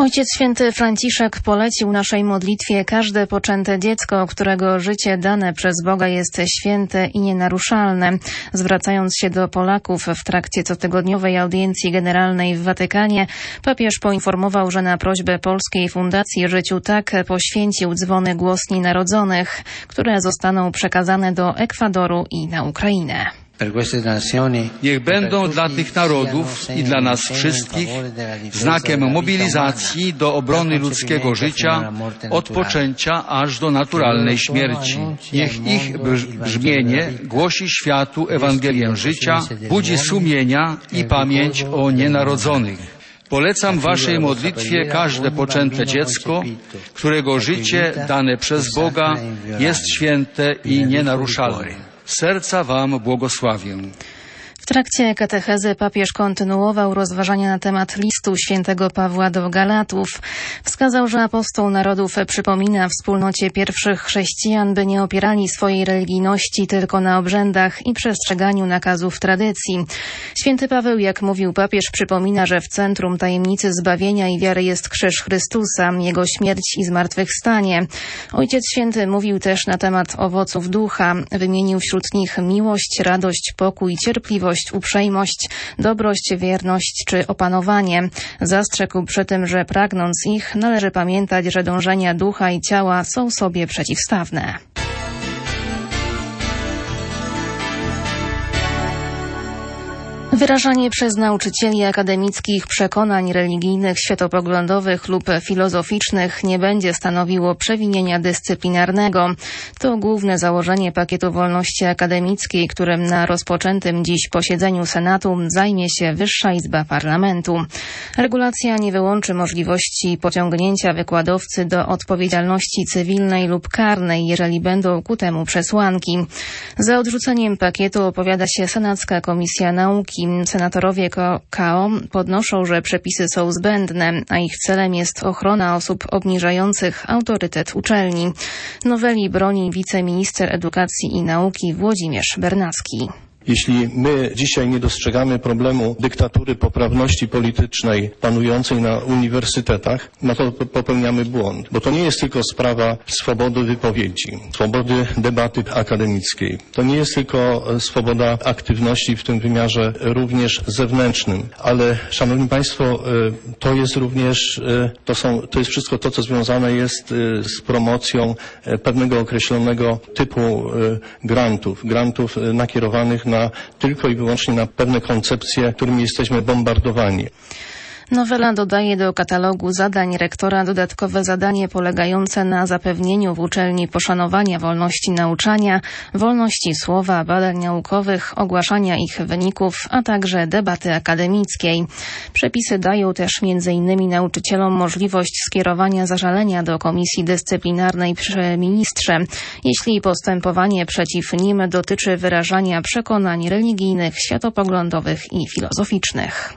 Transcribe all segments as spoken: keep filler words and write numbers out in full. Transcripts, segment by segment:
Ojciec Święty Franciszek polecił naszej modlitwie każde poczęte dziecko, którego życie dane przez Boga jest święte i nienaruszalne. Zwracając się do Polaków w trakcie cotygodniowej audiencji generalnej w Watykanie, papież poinformował, że na prośbę Polskiej Fundacji Życiu Tak poświęcił dzwony głosni narodzonych, które zostaną przekazane do Ekwadoru i na Ukrainę. Niech będą dla tych narodów i dla nas wszystkich znakiem mobilizacji do obrony ludzkiego życia od poczęcia aż do naturalnej śmierci. Niech ich brzmienie głosi światu Ewangelię życia, budzi sumienia i pamięć o nienarodzonych. Polecam waszej modlitwie każde poczęte dziecko, którego życie dane przez Boga jest święte i nienaruszalne. Serca wam błogosławię. W trakcie katechezy papież kontynuował rozważania na temat listu świętego Pawła do Galatów. Wskazał, że apostoł narodów przypomina wspólnocie pierwszych chrześcijan, by nie opierali swojej religijności tylko na obrzędach i przestrzeganiu nakazów tradycji. Święty Paweł, jak mówił papież, przypomina, że w centrum tajemnicy zbawienia i wiary jest krzyż Chrystusa, Jego śmierć i zmartwychwstanie. Ojciec Święty mówił też na temat owoców ducha. Wymienił wśród nich miłość, radość, pokój, cierpliwość, uprzejmość, dobrość, wierność czy opanowanie. Zastrzegł przy tym, że pragnąc ich, należy pamiętać, że dążenia ducha i ciała są sobie przeciwstawne. Wyrażanie przez nauczycieli akademickich przekonań religijnych, światopoglądowych lub filozoficznych nie będzie stanowiło przewinienia dyscyplinarnego. To główne założenie pakietu wolności akademickiej, którym na rozpoczętym dziś posiedzeniu Senatu zajmie się Wyższa Izba Parlamentu. Regulacja nie wyłączy możliwości pociągnięcia wykładowcy do odpowiedzialności cywilnej lub karnej, jeżeli będą ku temu przesłanki. Za odrzuceniem pakietu opowiada się Senacka Komisja Nauki. Senatorowie K O podnoszą, że przepisy są zbędne, a ich celem jest ochrona osób obniżających autorytet uczelni. Noweli broni wiceminister edukacji i nauki Włodzimierz Bernacki. Jeśli my dzisiaj nie dostrzegamy problemu dyktatury poprawności politycznej panującej na uniwersytetach, no to popełniamy błąd. Bo to nie jest tylko sprawa swobody wypowiedzi, swobody debaty akademickiej. To nie jest tylko swoboda aktywności w tym wymiarze również zewnętrznym. Ale, szanowni państwo, to jest również, to są, to jest wszystko to, co związane jest z promocją pewnego określonego typu grantów, grantów nakierowanych na Na, tylko i wyłącznie na pewne koncepcje, którymi jesteśmy bombardowani. Nowela dodaje do katalogu zadań rektora dodatkowe zadanie polegające na zapewnieniu w uczelni poszanowania wolności nauczania, wolności słowa, badań naukowych, ogłaszania ich wyników, a także debaty akademickiej. Przepisy dają też między innymi nauczycielom możliwość skierowania zażalenia do Komisji Dyscyplinarnej przy ministrze, jeśli postępowanie przeciw nim dotyczy wyrażania przekonań religijnych, światopoglądowych i filozoficznych.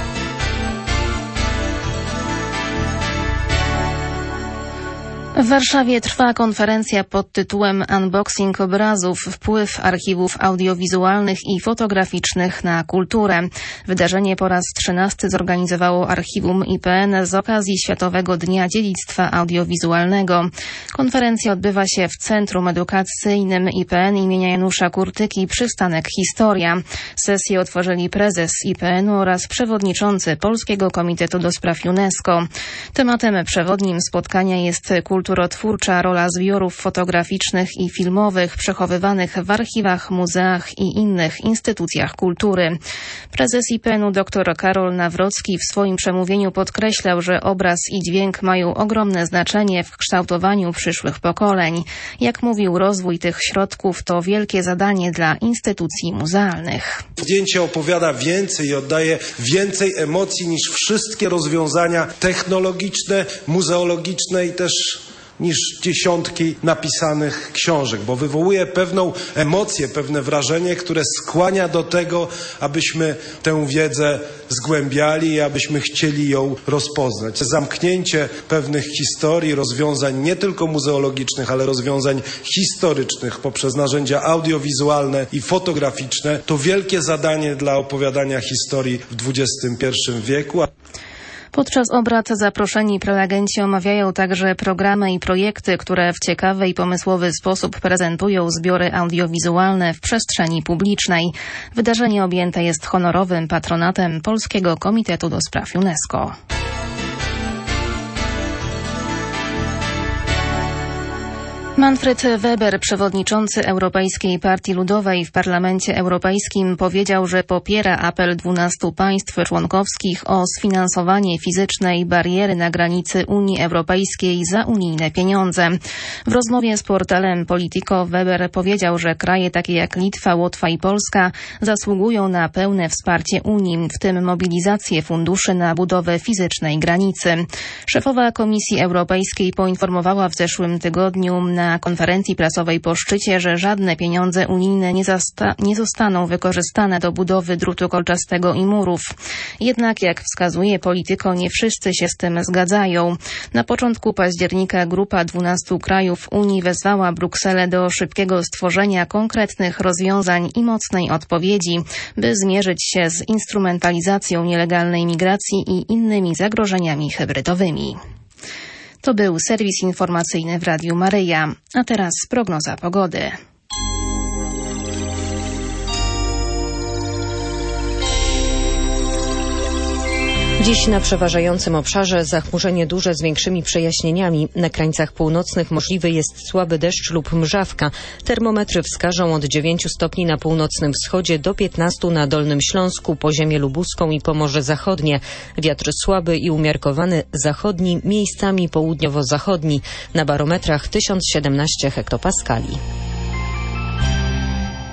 W Warszawie trwa konferencja pod tytułem Unboxing obrazów. Wpływ archiwów audiowizualnych i fotograficznych na kulturę. Wydarzenie po raz trzynasty zorganizowało Archiwum I P N z okazji Światowego Dnia Dziedzictwa Audiowizualnego. Konferencja odbywa się w Centrum Edukacyjnym I P N imienia Janusza Kurtyki, przystanek Historia. Sesję otworzyli prezes I P N u oraz przewodniczący Polskiego Komitetu do Spraw UNESCO. Tematem przewodnim spotkania jest kultura kulturotwórcza rola zbiorów fotograficznych i filmowych przechowywanych w archiwach, muzeach i innych instytucjach kultury. Prezes I P N u dr Karol Nawrocki w swoim przemówieniu podkreślał, że obraz i dźwięk mają ogromne znaczenie w kształtowaniu przyszłych pokoleń. Jak mówił, rozwój tych środków to wielkie zadanie dla instytucji muzealnych. Zdjęcie opowiada więcej i oddaje więcej emocji niż wszystkie rozwiązania technologiczne, muzeologiczne i też niż dziesiątki napisanych książek, bo wywołuje pewną emocję, pewne wrażenie, które skłania do tego, abyśmy tę wiedzę zgłębiali i abyśmy chcieli ją rozpoznać. Zamknięcie pewnych historii, rozwiązań nie tylko muzeologicznych, ale rozwiązań historycznych poprzez narzędzia audiowizualne i fotograficzne to wielkie zadanie dla opowiadania historii w dwudziestym pierwszym wieku. Podczas obrad zaproszeni prelegenci omawiają także programy i projekty, które w ciekawy i pomysłowy sposób prezentują zbiory audiowizualne w przestrzeni publicznej. Wydarzenie objęte jest honorowym patronatem Polskiego Komitetu do Spraw UNESCO. Manfred Weber, przewodniczący Europejskiej Partii Ludowej w Parlamencie Europejskim, powiedział, że popiera apel dwunastu państw członkowskich o sfinansowanie fizycznej bariery na granicy Unii Europejskiej za unijne pieniądze. W rozmowie z portalem Politico Weber powiedział, że kraje takie jak Litwa, Łotwa i Polska zasługują na pełne wsparcie Unii, w tym mobilizację funduszy na budowę fizycznej granicy. Szefowa Komisji Europejskiej poinformowała w zeszłym tygodniu na konferencji prasowej po szczycie, że żadne pieniądze unijne nie, zasta- nie zostaną wykorzystane do budowy drutu kolczastego i murów. Jednak, jak wskazuje Politico, nie wszyscy się z tym zgadzają. Na początku października grupa dwunastu krajów Unii wezwała Brukselę do szybkiego stworzenia konkretnych rozwiązań i mocnej odpowiedzi, by zmierzyć się z instrumentalizacją nielegalnej migracji i innymi zagrożeniami hybrydowymi. To był serwis informacyjny w Radiu Maryja. A teraz prognoza pogody. Dziś na przeważającym obszarze zachmurzenie duże z większymi przejaśnieniami. Na krańcach północnych możliwy jest słaby deszcz lub mrzawka. Termometry wskażą od dziewięciu stopni na północnym wschodzie do piętnastu na Dolnym Śląsku, Poziemię Lubuską i Pomorze Zachodnie. Wiatr słaby i umiarkowany zachodni, miejscami południowo-zachodni. Na barometrach tysiąc siedemnaście hektopaskali.